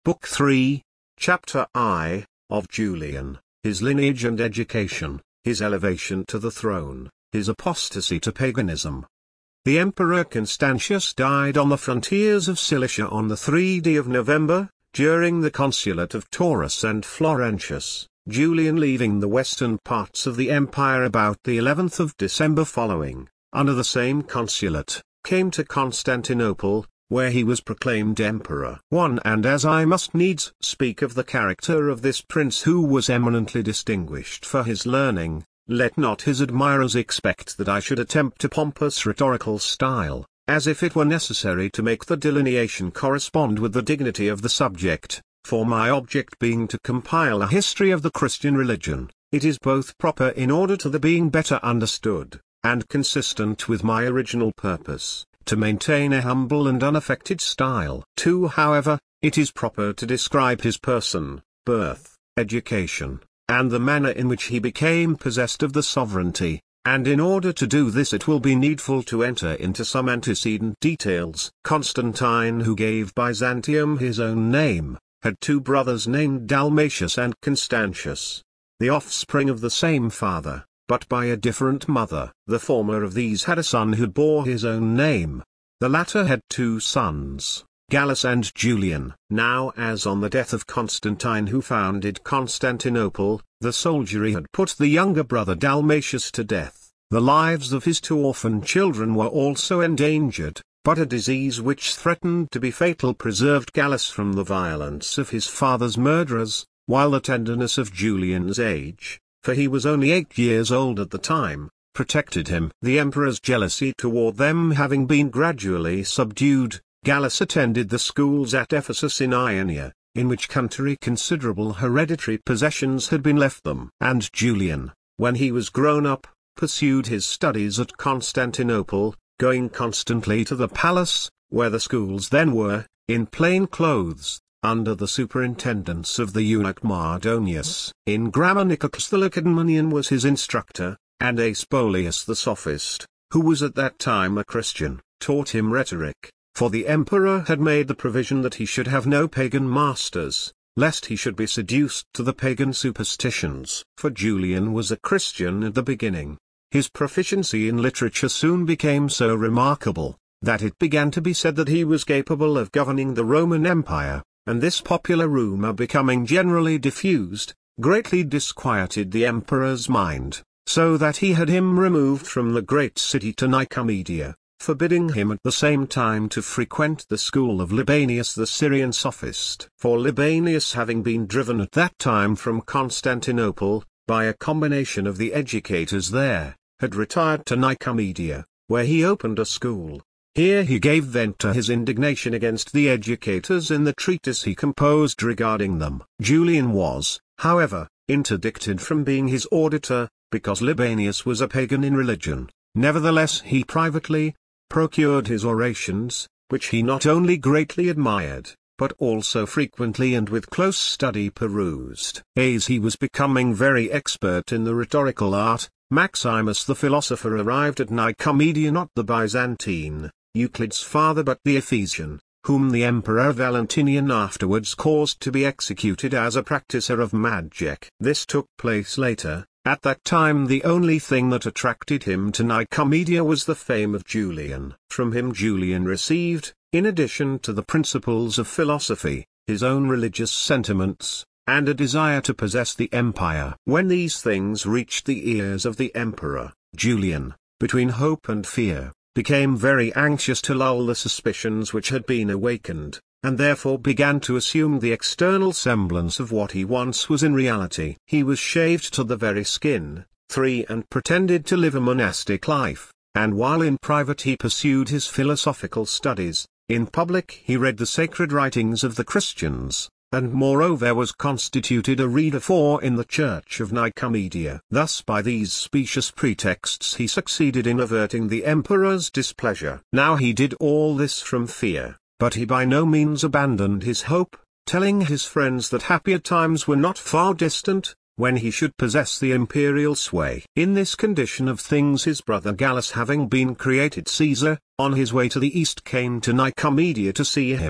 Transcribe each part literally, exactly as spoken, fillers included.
Book three, Chapter I, of Julian, his lineage and education, his elevation to the throne, his apostasy to paganism. The Emperor Constantius died on the frontiers of Cilicia on the third of November, during the consulate of Taurus and Florentius, Julian leaving the western parts of the empire about the eleventh of December following, under the same consulate, came to Constantinople, where he was proclaimed emperor. one And as I must needs speak of the character of this prince who was eminently distinguished for his learning, let not his admirers expect that I should attempt a pompous rhetorical style, as if it were necessary to make the delineation correspond with the dignity of the subject, for my object being to compile a history of the Christian religion, it is both proper in order to the being better understood, and consistent with my original purpose, to maintain a humble and unaffected style. two However, it is proper to describe his person, birth, education, and the manner in which he became possessed of the sovereignty, and in order to do this it will be needful to enter into some antecedent details. Constantine, who gave Byzantium his own name, had two brothers named Dalmatius and Constantius, the offspring of the same father, but by a different mother. The former of these had a son who bore his own name. The latter had two sons, Gallus and Julian. Now as on the death of Constantine, who founded Constantinople, the soldiery had put the younger brother Dalmatius to death, the lives of his two orphan children were also endangered, but a disease which threatened to be fatal preserved Gallus from the violence of his father's murderers, while the tenderness of Julian's age, for he was only eight years old at the time, protected him. The emperor's jealousy toward them having been gradually subdued, Gallus attended the schools at Ephesus in Ionia, in which country considerable hereditary possessions had been left them. And Julian, when he was grown up, pursued his studies at Constantinople, going constantly to the palace, where the schools then were, in plain clothes, under the superintendence of the eunuch Mardonius. In grammar Nicocles the Lacedaemonian was his instructor, and Aespolius the sophist, who was at that time a Christian, taught him rhetoric, for the emperor had made the provision that he should have no pagan masters, lest he should be seduced to the pagan superstitions. For Julian was a Christian at the beginning. His proficiency in literature soon became so remarkable, that it began to be said that he was capable of governing the Roman Empire, and this popular rumor becoming generally diffused, greatly disquieted the emperor's mind, so that he had him removed from the great city to Nicomedia, forbidding him at the same time to frequent the school of Libanius the Syrian sophist. For Libanius, having been driven at that time from Constantinople, by a combination of the educators there, had retired to Nicomedia, where he opened a school. Here he gave vent to his indignation against the educators in the treatise he composed regarding them. Julian was, however, interdicted from being his auditor, because Libanius was a pagan in religion. Nevertheless he privately procured his orations, which he not only greatly admired, but also frequently and with close study perused. As he was becoming very expert in the rhetorical art, Maximus the philosopher arrived at Nicomedia, not the Byzantine, Euclid's father, but the Ephesian, whom the Emperor Valentinian afterwards caused to be executed as a practicer of magic. This took place later. At that time the only thing that attracted him to Nicomedia was the fame of Julian. From him Julian received, in addition to the principles of philosophy, his own religious sentiments, and a desire to possess the empire. When these things reached the ears of the emperor, Julian, between hope and fear, became very anxious to lull the suspicions which had been awakened, and therefore began to assume the external semblance of what he once was in reality. He was shaved to the very skin. three And pretended to live a monastic life, and while in private he pursued his philosophical studies, in public he read the sacred writings of the Christians, and moreover was constituted a reader for in the church of Nicomedia. Thus by these specious pretexts he succeeded in averting the emperor's displeasure. Now he did all this from fear, but he by no means abandoned his hope, telling his friends that happier times were not far distant, when he should possess the imperial sway. In this condition of things his brother Gallus, having been created Caesar, on his way to the east came to Nicomedia to see him.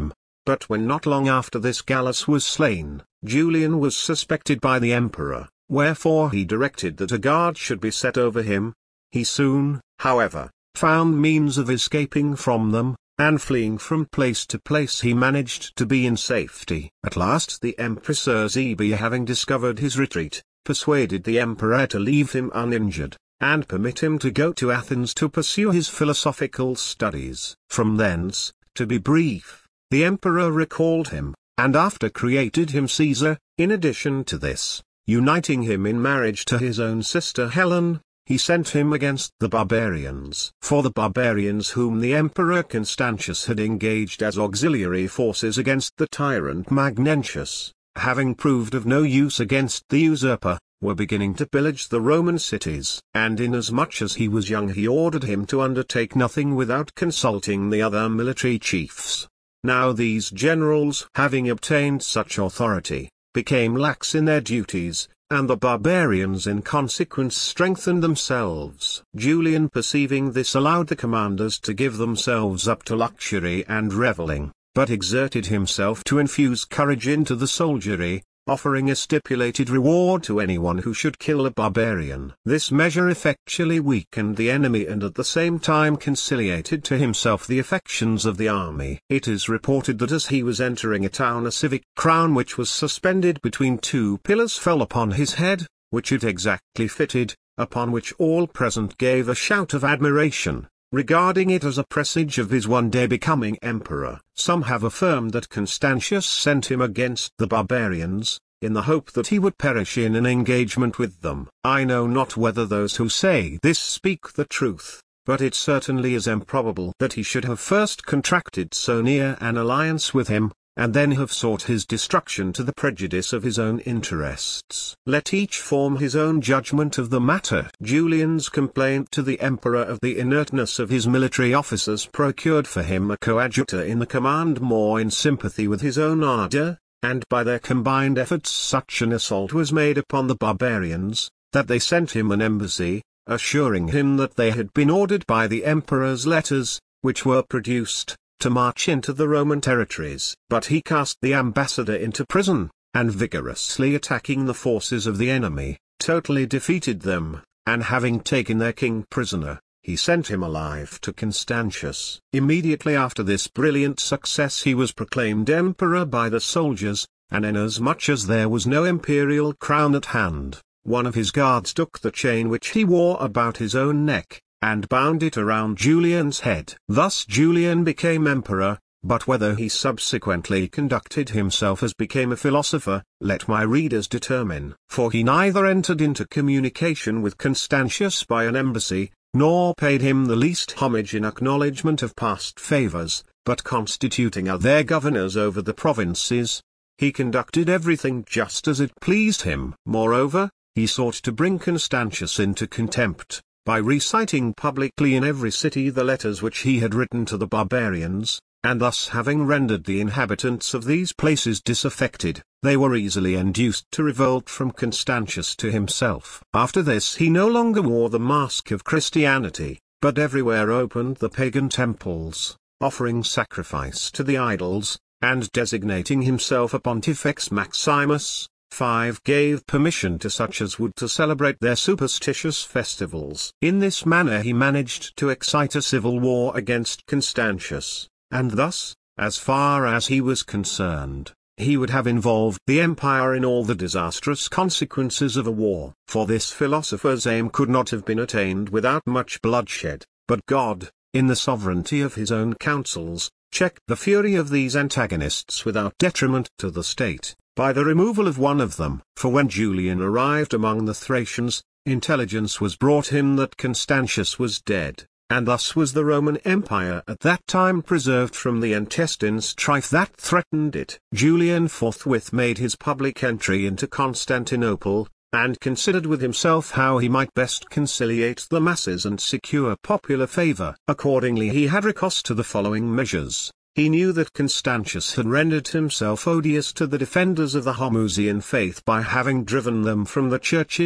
But when not long after this Gallus was slain, Julian was suspected by the emperor, wherefore he directed that a guard should be set over him. He soon, however, found means of escaping from them, and fleeing from place to place he managed to be in safety. At last the Empress Eusebi, having discovered his retreat, persuaded the emperor to leave him uninjured, and permit him to go to Athens to pursue his philosophical studies. From thence, to be brief, the emperor recalled him, and after created him Caesar. In addition to this, uniting him in marriage to his own sister Helen, he sent him against the barbarians. For the barbarians whom the Emperor Constantius had engaged as auxiliary forces against the tyrant Magnentius, having proved of no use against the usurper, were beginning to pillage the Roman cities. And inasmuch as he was young, he ordered him to undertake nothing without consulting the other military chiefs. Now these generals, having obtained such authority, became lax in their duties, and the barbarians in consequence strengthened themselves. Julian, perceiving this, allowed the commanders to give themselves up to luxury and revelling, but exerted himself to infuse courage into the soldiery, offering a stipulated reward to anyone who should kill a barbarian. This measure effectually weakened the enemy and at the same time conciliated to himself the affections of the army. It is reported that as he was entering a town, a civic crown which was suspended between two pillars fell upon his head, which it exactly fitted, upon which all present gave a shout of admiration, regarding it as a presage of his one day becoming emperor. Some have affirmed that Constantius sent him against the barbarians, in the hope that he would perish in an engagement with them. I know not whether those who say this speak the truth, but it certainly is improbable that he should have first contracted so near an alliance with him, and then have sought his destruction to the prejudice of his own interests. Let each form his own judgment of the matter. Julian's complaint to the emperor of the inertness of his military officers procured for him a coadjutor in the command more in sympathy with his own ardor, and by their combined efforts such an assault was made upon the barbarians, that they sent him an embassy, assuring him that they had been ordered by the emperor's letters, which were produced, to march into the Roman territories. But he cast the ambassador into prison, and vigorously attacking the forces of the enemy, totally defeated them, and having taken their king prisoner, he sent him alive to Constantius. Immediately after this brilliant success he was proclaimed emperor by the soldiers, and inasmuch as there was no imperial crown at hand, one of his guards took the chain which he wore about his own neck, and bound it around Julian's head. Thus Julian became emperor, but whether he subsequently conducted himself as became a philosopher, let my readers determine. For he neither entered into communication with Constantius by an embassy, nor paid him the least homage in acknowledgment of past favors, but constituting other their governors over the provinces, he conducted everything just as it pleased him. Moreover, he sought to bring Constantius into contempt, by reciting publicly in every city the letters which he had written to the barbarians, and thus having rendered the inhabitants of these places disaffected, they were easily induced to revolt from Constantius to himself. After this he no longer wore the mask of Christianity, but everywhere opened the pagan temples, offering sacrifice to the idols, and designating himself a Pontifex Maximus. five Gave permission to such as would to celebrate their superstitious festivals. In this manner he managed to excite a civil war against Constantius, and thus, as far as he was concerned, he would have involved the empire in all the disastrous consequences of a war. For this philosopher's aim could not have been attained without much bloodshed, but God, in the sovereignty of his own counsels, checked the fury of these antagonists without detriment to the state, by the removal of one of them. For when Julian arrived among the Thracians, intelligence was brought him that Constantius was dead, and thus was the Roman Empire at that time preserved from the intestine strife that threatened it. Julian forthwith made his public entry into Constantinople, and considered with himself how he might best conciliate the masses and secure popular favor. Accordingly he had recourse to the following measures. He knew that Constantius had rendered himself odious to the defenders of the Homoousian faith by having driven them from the churches,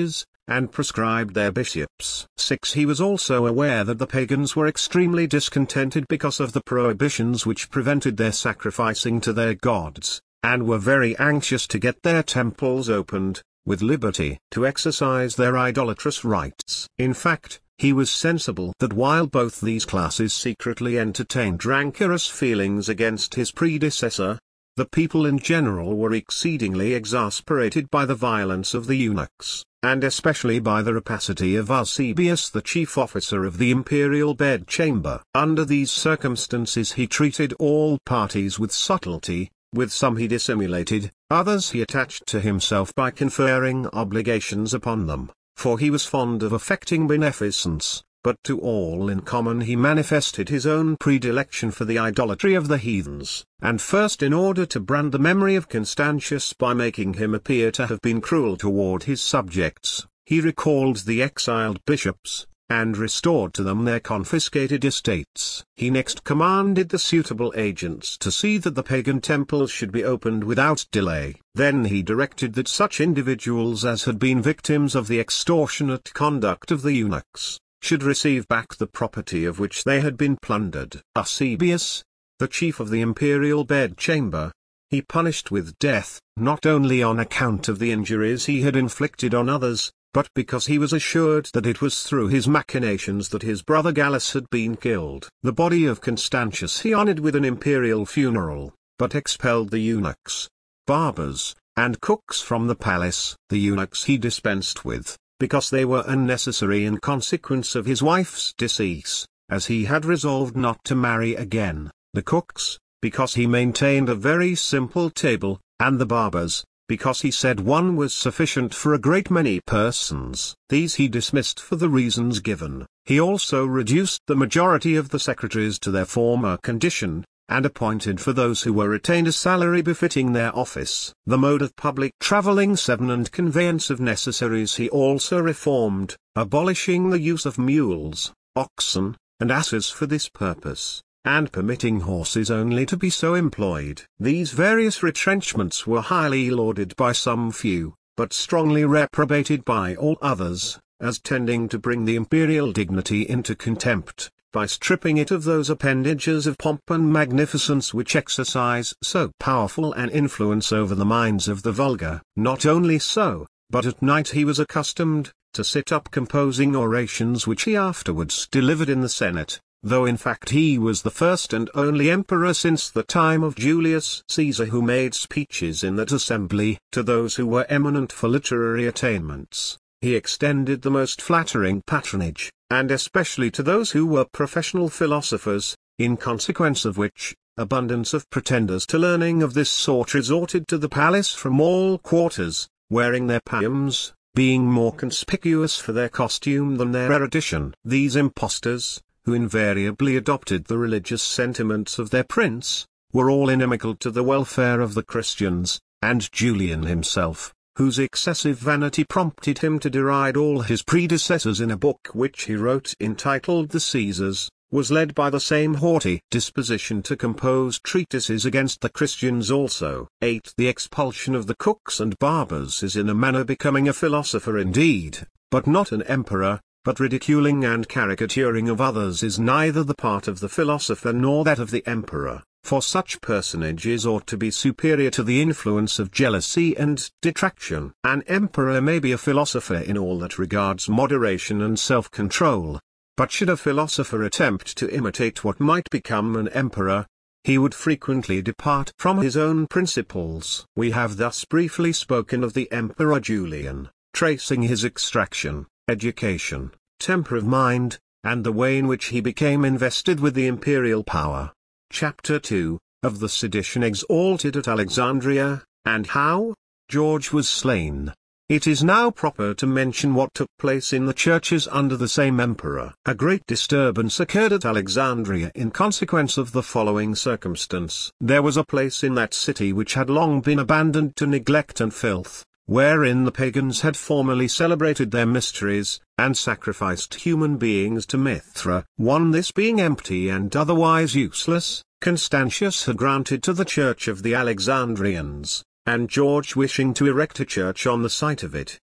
and proscribed their bishops. six He was also aware that the pagans were extremely discontented because of the prohibitions which prevented their sacrificing to their gods, and were very anxious to get their temples opened, with liberty to exercise their idolatrous rites. In fact, he was sensible that while both these classes secretly entertained rancorous feelings against his predecessor, the people in general were exceedingly exasperated by the violence of the eunuchs, and especially by the rapacity of Eusebius, the chief officer of the imperial bedchamber. Under these circumstances he treated all parties with subtlety. With some he dissimulated, others he attached to himself by conferring obligations upon them, for he was fond of affecting beneficence, but to all in common he manifested his own predilection for the idolatry of the heathens, and first in order to brand the memory of Constantius by making him appear to have been cruel toward his subjects, he recalled the exiled bishops, and restored to them their confiscated estates. He next commanded the suitable agents to see that the pagan temples should be opened without delay. Then he directed that such individuals as had been victims of the extortionate conduct of the eunuchs, should receive back the property of which they had been plundered. Eusebius, the chief of the imperial bedchamber, he punished with death, not only on account of the injuries he had inflicted on others, but because he was assured that it was through his machinations that his brother Gallus had been killed. The body of Constantius he honored with an imperial funeral, but expelled the eunuchs, barbers, and cooks from the palace. The eunuchs he dispensed with, because they were unnecessary in consequence of his wife's decease, as he had resolved not to marry again; the cooks, because he maintained a very simple table; and the barbers, because he said one was sufficient for a great many persons. These he dismissed for the reasons given. He also reduced the majority of the secretaries to their former condition, and appointed for those who were retained a salary befitting their office. The mode of public travelling seven and conveyance of necessaries he also reformed, abolishing the use of mules, oxen, and asses for this purpose, and permitting horses only to be so employed. These various retrenchments were highly lauded by some few, but strongly reprobated by all others, as tending to bring the imperial dignity into contempt, by stripping it of those appendages of pomp and magnificence which exercise so powerful an influence over the minds of the vulgar. Not only so, but at night he was accustomed to sit up composing orations which he afterwards delivered in the Senate, though in fact he was the first and only emperor since the time of Julius Caesar who made speeches in that assembly. To those who were eminent for literary attainments, he extended the most flattering patronage, and especially to those who were professional philosophers, in consequence of which, abundance of pretenders to learning of this sort resorted to the palace from all quarters, wearing their palliums, being more conspicuous for their costume than their erudition. These impostors, who invariably adopted the religious sentiments of their prince, were all inimical to the welfare of the Christians, and Julian himself, whose excessive vanity prompted him to deride all his predecessors in a book which he wrote entitled The Caesars, was led by the same haughty disposition to compose treatises against the Christians also. eight The expulsion of the cooks and barbers is in a manner becoming a philosopher indeed, but not an emperor. But ridiculing and caricaturing of others is neither the part of the philosopher nor that of the emperor, for such personages ought to be superior to the influence of jealousy and detraction. An emperor may be a philosopher in all that regards moderation and self-control, but should a philosopher attempt to imitate what might become an emperor, he would frequently depart from his own principles. We have thus briefly spoken of the Emperor Julian, tracing his extraction, education, temper of mind, and the way in which he became invested with the imperial power. Chapter two, of the sedition exalted at Alexandria, and how George was slain. It is now proper to mention what took place in the churches under the same emperor. A great disturbance occurred at Alexandria in consequence of the following circumstance. There was a place in that city which had long been abandoned to neglect and filth, wherein the pagans had formerly celebrated their mysteries, and sacrificed human beings to Mithra. One this being empty and otherwise useless, Constantius had granted to the church of the Alexandrians, and George wishing to erect a church on the site of it,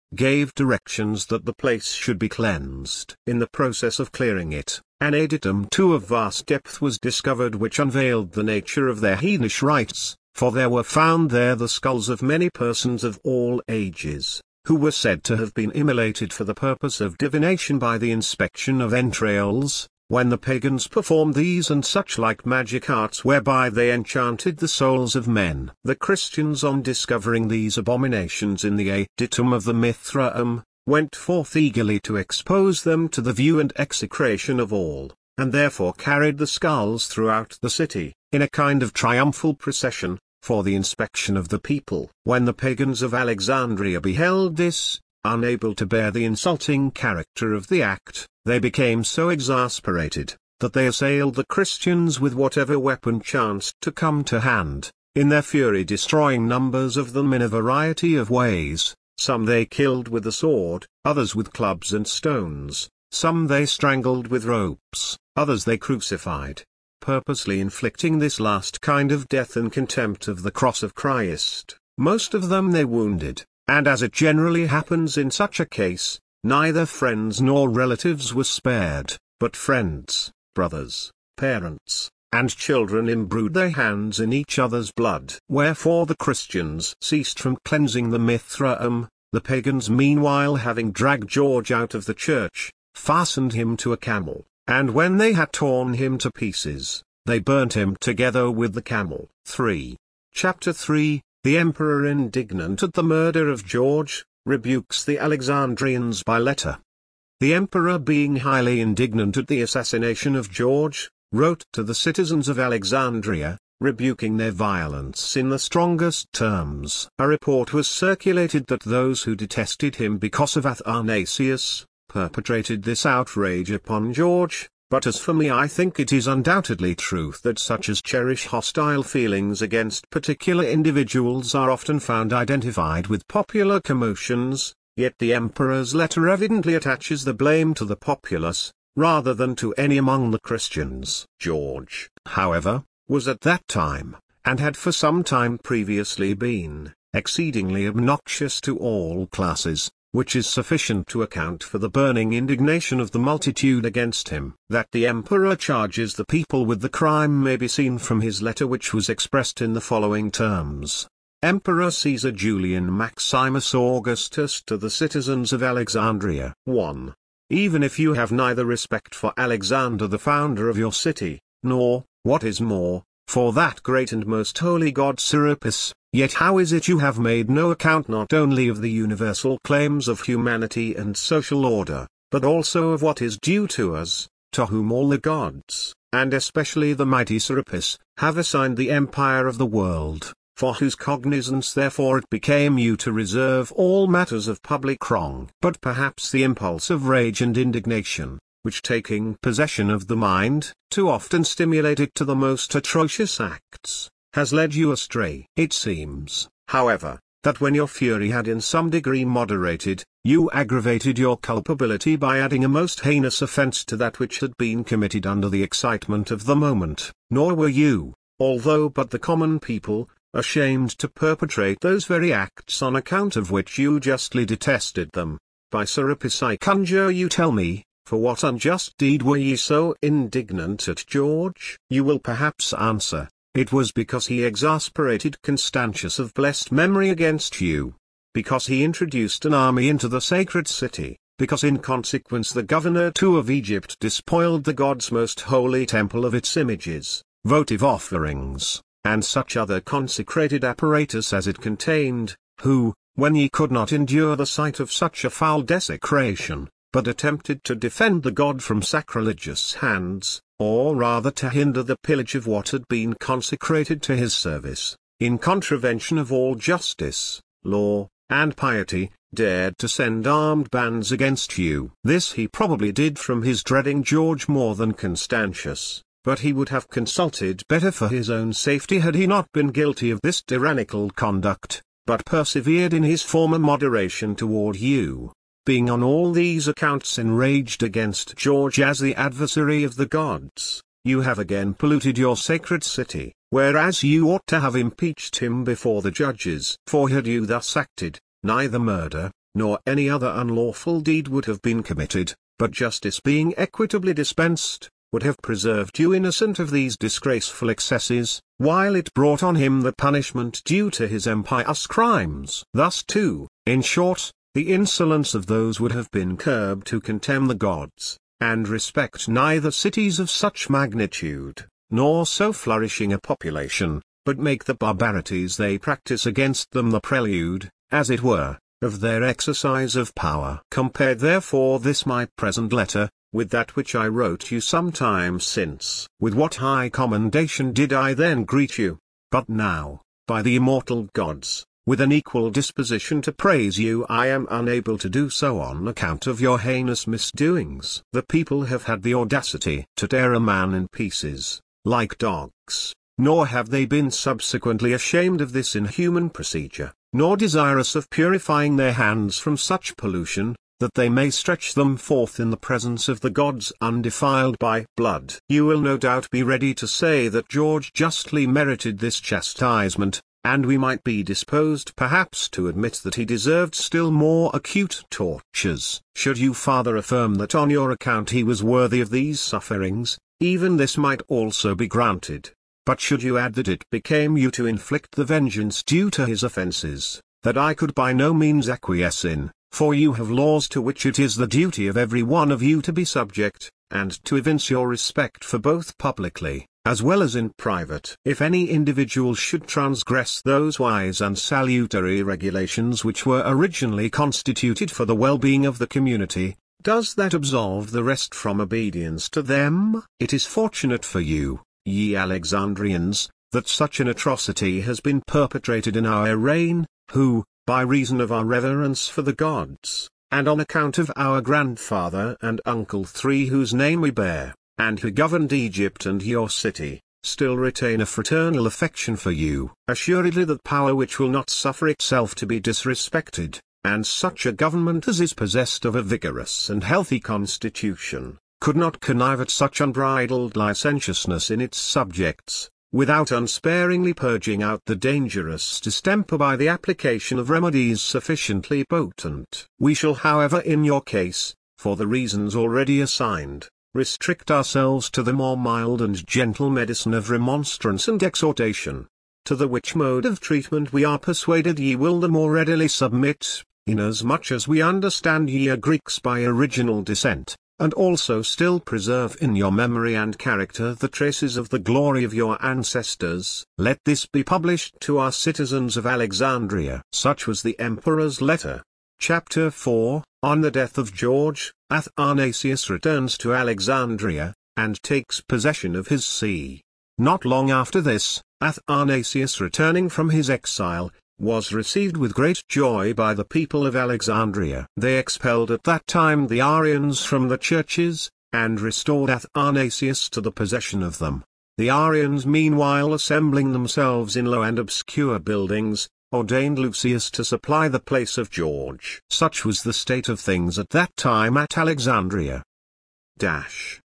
gave directions that the place should be cleansed. In the process of clearing it, an adytum too of vast depth was discovered which unveiled the nature of their heathenish rites, for there were found there the skulls of many persons of all ages, who were said to have been immolated for the purpose of divination by the inspection of entrails, when the pagans performed these and such like magic arts whereby they enchanted the souls of men. The Christians, on discovering these abominations in the adytum of the Mithraeum, went forth eagerly to expose them to the view and execration of all, and therefore carried the skulls throughout the city, in a kind of triumphal procession, for the inspection of the people. When the pagans of Alexandria beheld this, unable to bear the insulting character of the act, they became so exasperated, that they assailed the Christians with whatever weapon chanced to come to hand, in their fury destroying numbers of them in a variety of ways. Some they killed with the sword, others with clubs and stones, some they strangled with ropes, others they crucified, purposely inflicting this last kind of death in contempt of the cross of Christ. Most of them they wounded, and as it generally happens in such a case, neither friends nor relatives were spared, but friends, brothers, parents, and children imbrued their hands in each other's blood. Wherefore the Christians ceased from cleansing the Mithraeum. The pagans meanwhile, having dragged George out of the church, fastened him to a camel, and when they had torn him to pieces, they burnt him together with the camel. three. Chapter three. The emperor, indignant at the murder of George, rebukes the Alexandrians by letter. The emperor, being highly indignant at the assassination of George, wrote to the citizens of Alexandria, rebuking their violence in the strongest terms. A report was circulated that those who detested him because of Athanasius, perpetrated this outrage upon George, but as for me, I think it is undoubtedly truth that such as cherish hostile feelings against particular individuals are often found identified with popular commotions, yet the emperor's letter evidently attaches the blame to the populace, rather than to any among the Christians. George, however, was at that time, and had for some time previously been, exceedingly obnoxious to all classes, which is sufficient to account for the burning indignation of the multitude against him. That the emperor charges the people with the crime may be seen from his letter, which was expressed in the following terms. Emperor Caesar Julian Maximus Augustus to the citizens of Alexandria. one. Even if you have neither respect for Alexander the founder of your city, nor, what is more, for that great and most holy god Serapis, yet how is it you have made no account not only of the universal claims of humanity and social order, but also of what is due to us, to whom all the gods, and especially the mighty Serapis, have assigned the empire of the world, for whose cognizance therefore it became you to reserve all matters of public wrong. But perhaps the impulse of rage and indignation, which taking possession of the mind, too often stimulate it to the most atrocious acts, has led you astray. It seems, however, that when your fury had in some degree moderated, you aggravated your culpability by adding a most heinous offence to that which had been committed under the excitement of the moment. Nor were you, although but the common people, ashamed to perpetrate those very acts on account of which you justly detested them. By Serapis, I conjure you, tell me, for what unjust deed were ye so indignant at George? You will perhaps answer, it was because he exasperated Constantius of blessed memory against you, because he introduced an army into the sacred city, because in consequence the governor too of Egypt despoiled the god's most holy temple of its images, votive offerings, and such other consecrated apparatus as it contained, who, when ye could not endure the sight of such a foul desecration, but attempted to defend the god from sacrilegious hands, or rather to hinder the pillage of what had been consecrated to his service, in contravention of all justice, law, and piety, dared to send armed bands against you. This he probably did from his dreading George more than Constantius, but he would have consulted better for his own safety had he not been guilty of this tyrannical conduct, but persevered in his former moderation toward you, being on all these accounts enraged against George as the adversary of the gods. You have again polluted your sacred city, whereas you ought to have impeached him before the judges. For had you thus acted, neither murder, nor any other unlawful deed would have been committed, but justice being equitably dispensed, would have preserved you innocent of these disgraceful excesses, while it brought on him the punishment due to his impious crimes. Thus too, in short, the insolence of those would have been curbed who contemn the gods, and respect neither cities of such magnitude, nor so flourishing a population, but make the barbarities they practice against them the prelude, as it were, of their exercise of power. Compare therefore this my present letter, with that which I wrote you some time since. With what high commendation did I then greet you! But now, by the immortal gods, with an equal disposition to praise you I am unable to do so on account of your heinous misdoings. The people have had the audacity to tear a man in pieces, like dogs, nor have they been subsequently ashamed of this inhuman procedure, nor desirous of purifying their hands from such pollution, that they may stretch them forth in the presence of the gods undefiled by blood. You will no doubt be ready to say that George justly merited this chastisement, and we might be disposed perhaps to admit that he deserved still more acute tortures. Should you farther affirm that on your account he was worthy of these sufferings, even this might also be granted. But should you add that it became you to inflict the vengeance due to his offences, that I could by no means acquiesce in, for you have laws to which it is the duty of every one of you to be subject, and to evince your respect for both publicly, as well as in private. If any individual should transgress those wise and salutary regulations which were originally constituted for the well-being of the community, does that absolve the rest from obedience to them? It is fortunate for you, ye Alexandrians, that such an atrocity has been perpetrated in our reign, who, by reason of our reverence for the gods, and on account of our grandfather and uncle three whose name we bear, and who governed Egypt and your city, still retain a fraternal affection for you. Assuredly that power which will not suffer itself to be disrespected, and such a government as is possessed of a vigorous and healthy constitution, could not connive at such unbridled licentiousness in its subjects, without unsparingly purging out the dangerous distemper by the application of remedies sufficiently potent. We shall however in your case, for the reasons already assigned, restrict ourselves to the more mild and gentle medicine of remonstrance and exhortation, to the which mode of treatment we are persuaded ye will the more readily submit, inasmuch as we understand ye are Greeks by original descent, and also still preserve in your memory and character the traces of the glory of your ancestors. Let this be published to our citizens of Alexandria. Such was the emperor's letter. Chapter four, On the death of George, Athanasius returns to Alexandria, and takes possession of his see. Not long after this, Athanasius returning from his exile, was received with great joy by the people of Alexandria. They expelled at that time the Arians from the churches, and restored Athanasius to the possession of them. The Arians meanwhile assembling themselves in low and obscure buildings, ordained Lucius to supply the place of George. Such was the state of things at that time at Alexandria. Dash.